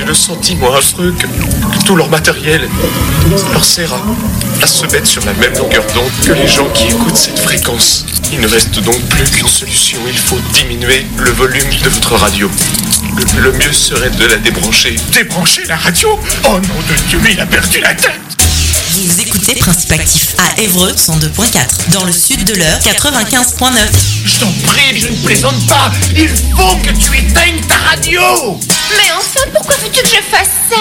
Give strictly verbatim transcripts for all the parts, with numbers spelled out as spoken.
le sentiment affreux que, que tout leur matériel leur sert à, à se mettre sur la même longueur d'onde que les gens qui écoutent cette fréquence. Il ne reste donc plus qu'une solution, il faut diminuer le volume de votre radio. Le, le mieux serait de la débrancher. Débrancher la radio ? Oh nom de Dieu, il a perdu la tête. Vous écoutez Principe Actif à Évreux cent deux virgule quatre, dans le sud de l'Eure quatre-vingt-quinze virgule neuf. Je t'en prie, je ne plaisante pas. Il faut que tu éteignes ta radio. Mais enfin, pourquoi veux-tu que je fasse ça ?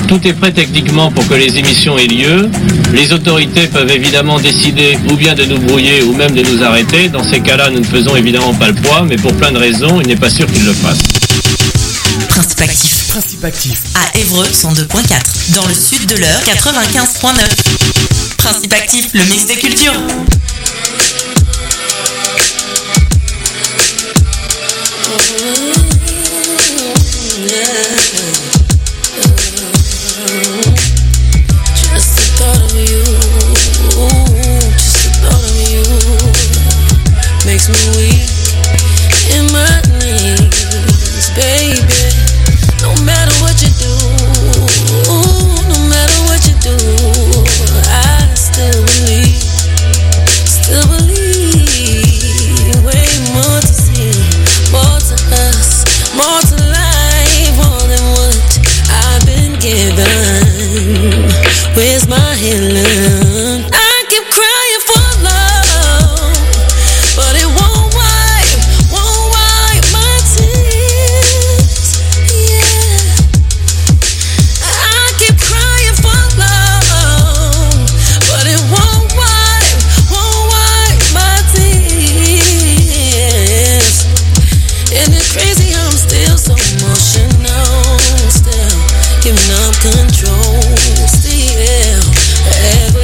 Tout est prêt techniquement pour que les émissions aient lieu. Les autorités peuvent évidemment décider ou bien de nous brouiller ou même de nous arrêter. Dans ces cas-là, nous ne faisons évidemment pas le poids, mais pour plein de raisons, il n'est pas sûr qu'ils le fassent. Principe actif. Principe actif. À Évreux cent deux point quatre. Dans le sud de l'Eure quatre-vingt-quinze point neuf. Principe actif, le mix des cultures. Makes me weak in my knees, baby. No matter what you do, no matter what you do, I still believe, still believe. Way more to see, more to us, more to life, more than what I've been given. Where's my healing? I keep crying for love, but it won't wipe, won't wipe my tears, yeah. I keep crying for love, but it won't wipe, won't wipe my tears. And it's crazy how I'm still so emotional, still giving up control, still ever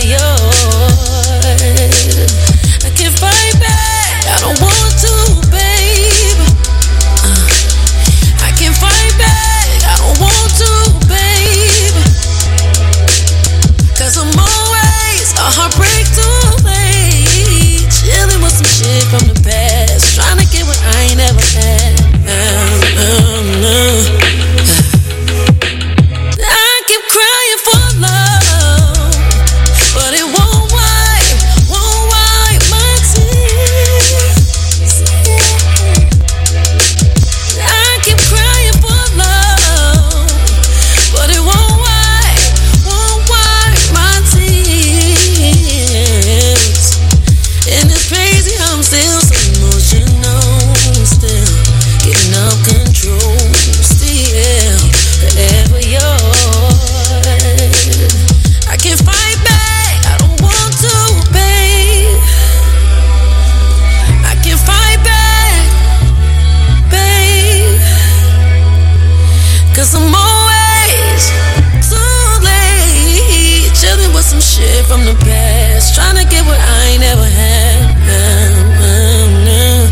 yours. I can't fight back, I don't want to, babe. uh, I can't fight back, I don't want to, babe. Cause I'm always a heartbreak too late, chilling with some shit from the past, trying to get what I ain't ever had. uh, uh, uh. I keep crying for love, but it won't wipe, won't wipe my tears, yeah. I keep crying for love, but it won't wipe, won't wipe my tears. And it's crazy how I'm still so emotional, still getting up control, still forever yours. I can't fight back, I don't want to, babe. I can't fight back, babe. Cause I'm always too late, chilling with some shit from the past, trying to get what I ain't ever had. Um, um, um.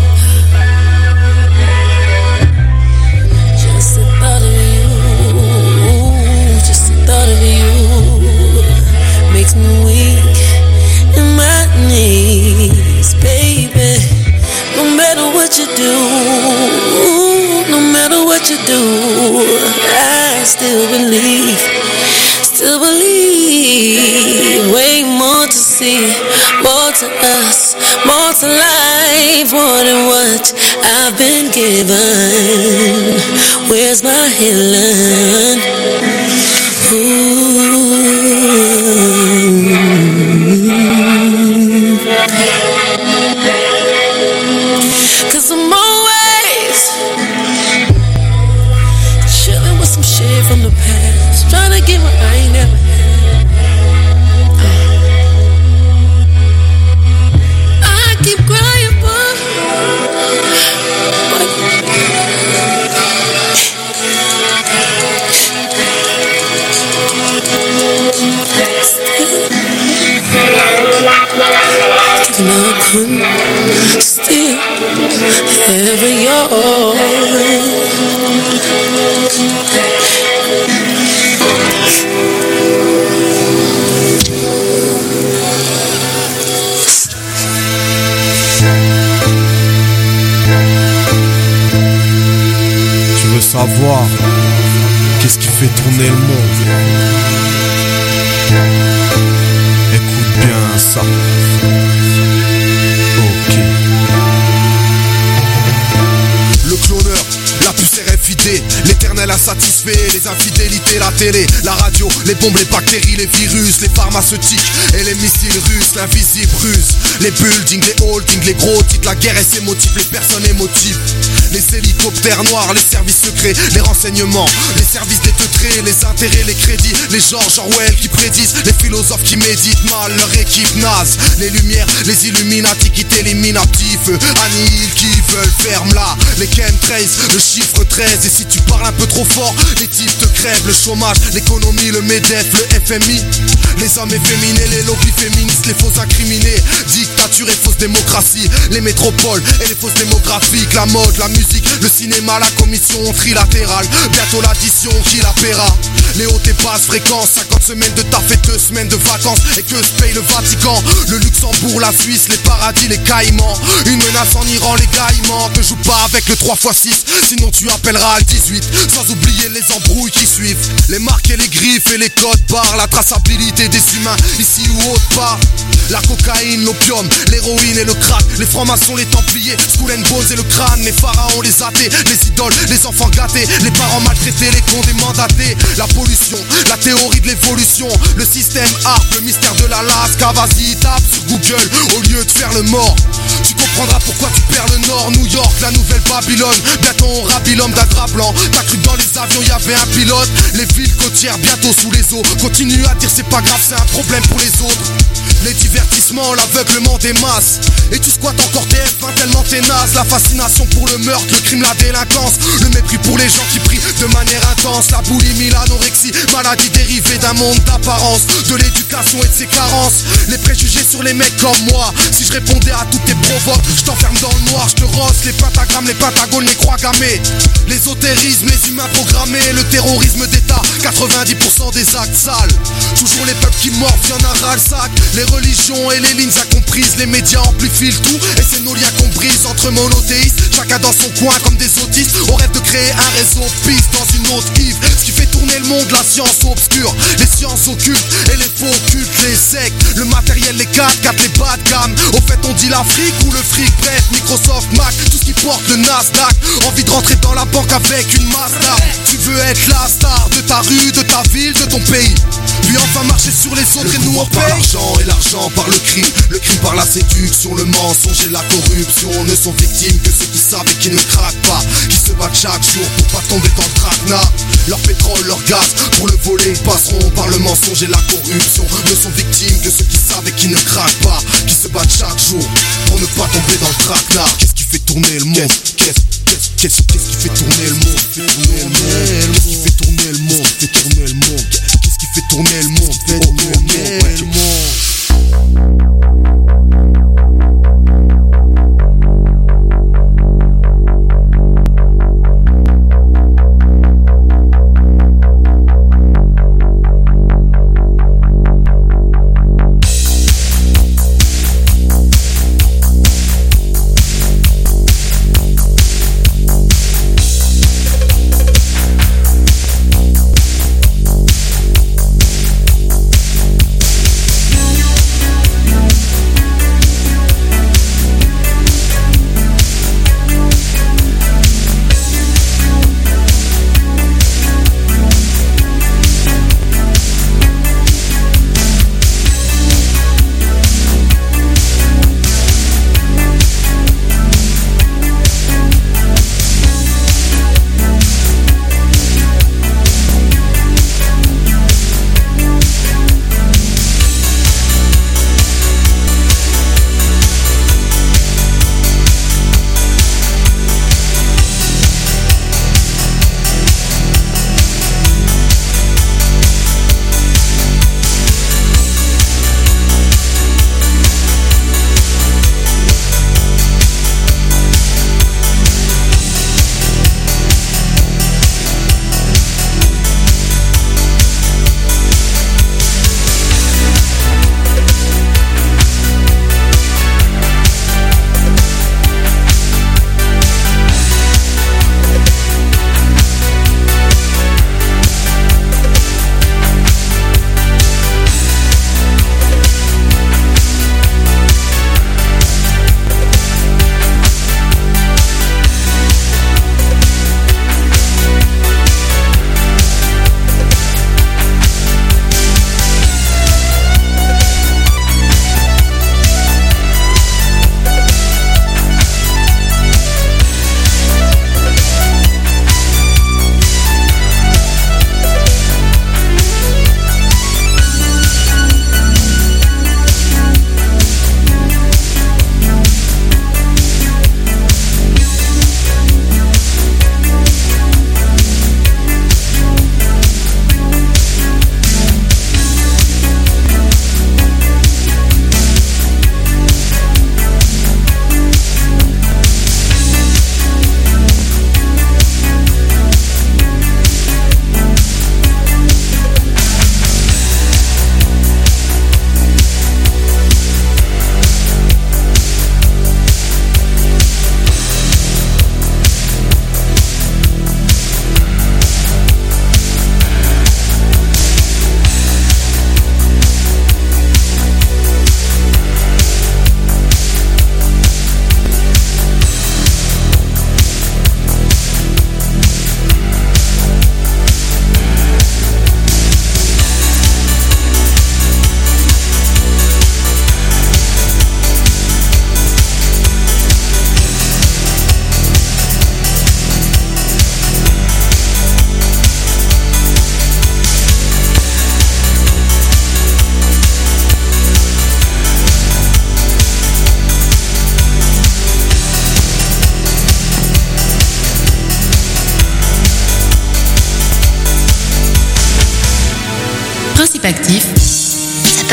Just the thought of you, just the thought of you makes me weak in my knees, baby. No matter what you do, no matter what you do, I still believe, still believe. Way more to see, more to us, more to life, more than what I've been given. Where's my healing? Ooh. Cause I'm always chilling with some shit from the past, trying to get what I ain't never had. I keep crying for still ever yours. Tu veux savoir qu'est-ce qui fait tourner le monde? Écoute bien ça. Ok. Le cloneur, la puce R F I D, l'éternel insatisfait, les infidélités, la télé, la radio, les bombes, les bactéries, les virus, les pharmaceutiques et les missiles russes, l'invisible russe, les buildings, les holdings, les gros titres, la guerre et ses motifs, les personnes émotives, les les hélicoptères noirs, les services secrets, les renseignements, les services des teutrés, les intérêts, les crédits, les George Orwell qui prédisent, les philosophes qui méditent mal, leur équipe naze, les lumières, les Illuminati qui t'éliminent à petit feu, annihilent qui veulent, ferme là, les chemtrails, le chiffre treize, et si tu parles un peu trop fort, les types te crèvent, le chômage, l'économie, le MEDEF, le F M I, les hommes efféminés, les lobbies féministes, les faux incriminés, dictature et fausse démocratie, les métropoles et les fausses démographiques, la mode, la musique, le cinéma, la commission trilatérale, bientôt l'addition qui la paiera, les hautes et basses fréquences, cinquante semaines de taf et deux semaines de vacances, et que se paye le Vatican, le Luxembourg, la Suisse, les paradis, les Caïmans, une menace en Iran, les gaillements, te joue pas avec le trois fois six, sinon tu appelleras le dix-huit, sans oublier les embrouilles qui suivent, les marques et les griffes et les codes barres, la traçabilité des humains, ici ou autre part, la cocaïne, l'opium, l'héroïne et le crack, les francs-maçons, les templiers, Skull and Bones et le crâne, les pharaons, les athées, les idoles, les enfants gâtés, les parents maltraités, les cons des mandatés, la pollution, la théorie de l'évolution, le système A R P, le mystère de l'Alaska, vas-y tape sur Google au lieu de faire le mort. Tu comprendras pourquoi tu perds le nord, New York, la nouvelle Babylone, bientôt on rabille l'homme d'un drap blanc, t'as cru que dans les avions y avait un pilote, les villes côtières bientôt sous les eaux, continue à dire c'est pas grave, c'est un problème pour les autres. Les divertissements, l'aveuglement des masses, et tu squattes encore T F un tellement t'es naze, la fascination pour le meurtre, le crime, la délinquance, le mépris pour les gens qui prient de manière intense, la boulimie, l'anorexie, maladie dérivée d'un monde d'apparence, de l'éducation et de ses carences, les préjugés sur les mecs comme moi, si je répondais à toutes tes provoques, je t'enferme dans le noir, je te rosse, les pentagrammes, les pentagones, les croix gammées, l'ésotérisme, les humains programmés, le terrorisme d'État, quatre-vingt-dix pour cent des actes sales, toujours les peuples qui morfent, y'en a ras le sac, les religions et les lignes incomprises, les médias amplifient le tout, et c'est nos liens qu'on brise entre monothéistes, chacun dans son coin comme des autistes, au rêve de créer un réseau piste dans une autre Yves, ce qui fait tourner le monde, la science obscure, les sciences occultes et les faux cultes, les sectes, le matériel, les quatre quatre, les bas de gamme, au fait on dit l'Afrique ou le fric, bref, Microsoft, Mac, tout ce qui porte le Nasdaq, envie de rentrer dans la banque avec une Mazda, tu veux être la star de ta rue, de ta ville, de ton pays, puis enfin marcher sur les autres et nous on paye. L'argent et l'argent par le crime, le crime par la séduction, le mensonge et la corruption ne sont victimes que ceux qui savent et qui ne craquent pas, qui se battent chaque jour pour pas tomber dans le traquenard. Leur pétrole, leur gaz, pour le voler, passeront par le mensonge et la corruption. Ne sont victimes que ceux qui savent et qui ne craquent pas, qui se battent chaque jour pour ne pas tomber dans le traquenard. Qu'est-ce qui fait tourner le monde? Qu'est-ce qu'est-ce qu'est-ce qu'est-ce qui fait tourner le monde? Qu'est-ce qui fait tourner le monde? Fait tourner le monde. Qu'est-ce qui fait tourner le monde? Fait tourner le monde.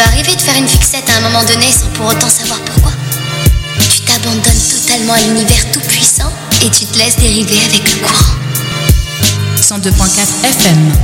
peut arriver de faire une fixette à un moment donné sans pour autant savoir pourquoi. Tu t'abandonnes totalement à l'univers tout-puissant et tu te laisses dériver avec le courant. cent deux point quatre F M.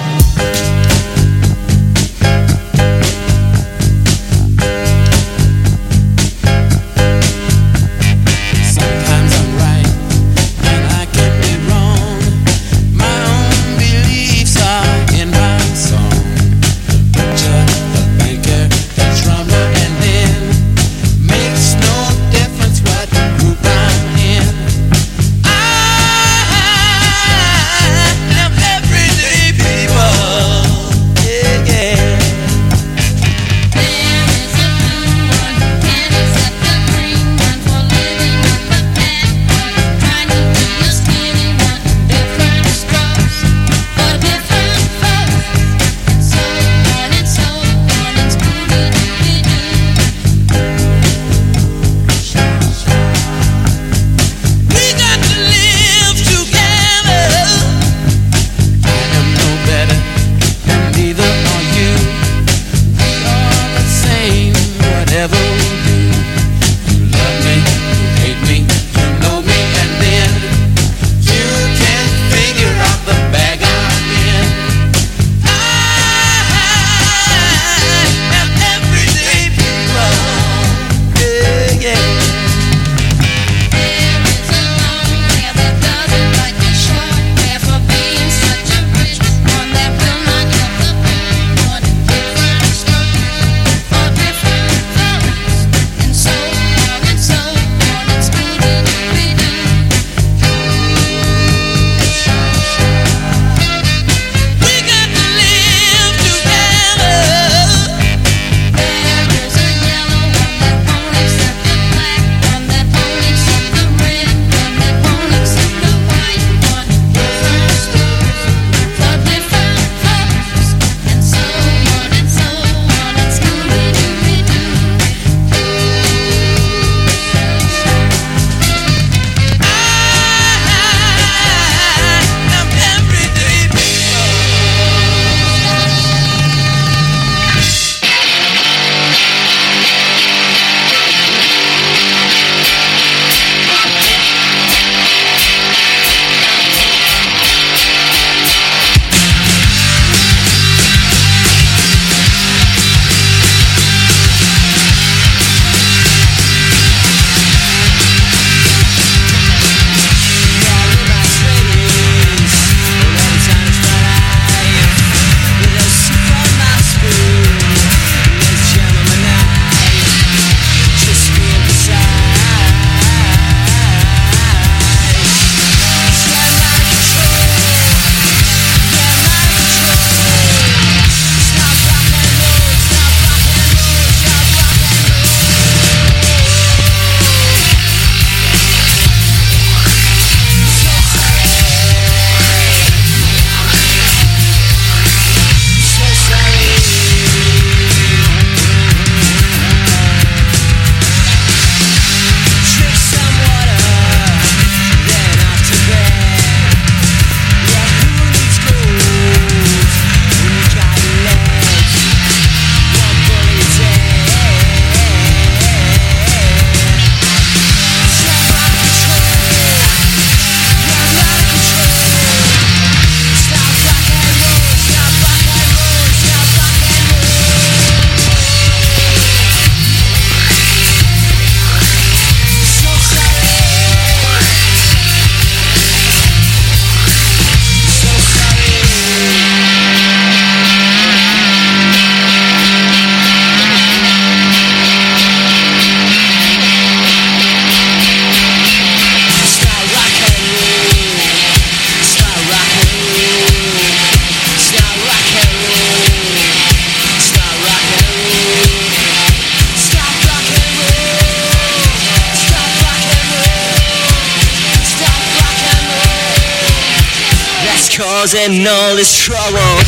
causing all this trouble.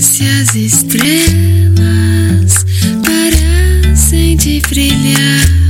Se as estrelas parassem de brilhar,